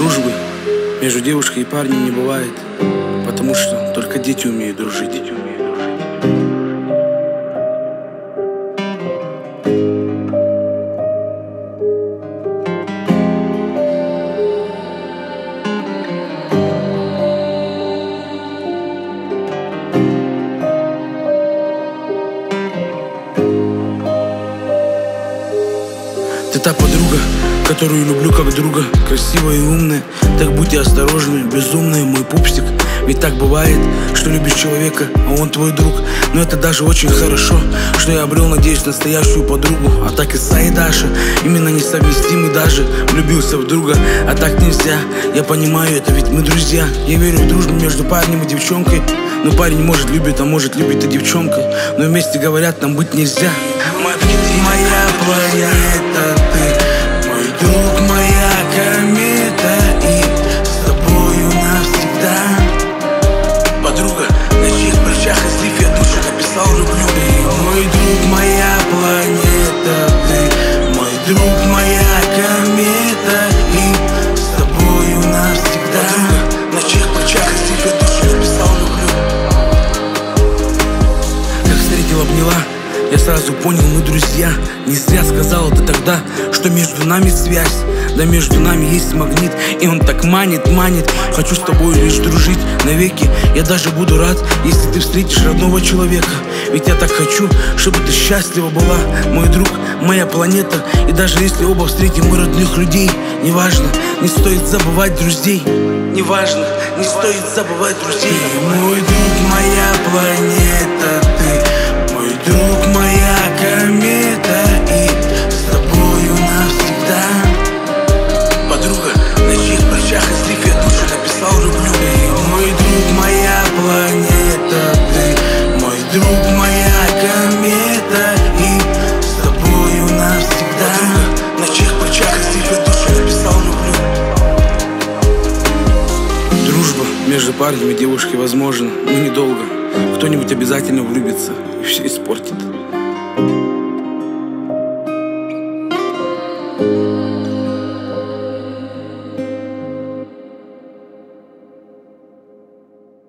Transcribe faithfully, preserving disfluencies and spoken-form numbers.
Дружбы между девушкой и парнем не бывает, потому что только дети умеют дружить. Ты та подруга, которую люблю как друга, красивая и умная. Так будьте осторожны, безумная, мой пупсик. Ведь так бывает, что любишь человека, а он твой друг. Но это даже очень хорошо, что я обрел, надеюсь, настоящую подругу. А так Иса и Даша именно несовместимы, даже влюбился в друга. А так нельзя, я понимаю это, ведь мы друзья. Я верю в дружбу между парнем и девчонкой. Но парень может любит, а может любит и девчонка. Но вместе говорят, нам быть нельзя. Моя планета, ты мой друг, моя комета, и с тобою навсегда. Подруга, на чьих плечах и слив я душу написал люблю. Ты мой друг, моя планета, ты мой друг, моя комета, и с тобою навсегда. Подруга, на чьих плечах и слив я душу написал люблю. Как встретила, обняла, я сразу понял, мы друзья. Не зря сказал это тогда, что между нами связь. Да между нами есть магнит, и он так манит, манит. Хочу с тобой лишь дружить навеки. Я даже буду рад, если ты встретишь родного человека. Ведь я так хочу, чтобы ты счастлива была, мой друг, моя планета. И даже если оба встретим мы родных людей, неважно, не стоит забывать друзей. Неважно, не стоит забывать друзей. Ты мой друг, моя планета, ты мой друг, моя комета, и с тобою навсегда. Подруга, на чьих плечах и слив я душу написал люблю. Ты мой друг, моя планета, ты мой друг, моя комета, и с тобою навсегда. Подруга, на чьих плечах и слив я душу написал люблю. Дружба между парнем и девушкой возможна, но недолго. Кто-нибудь обязательно влюбится и все испортит.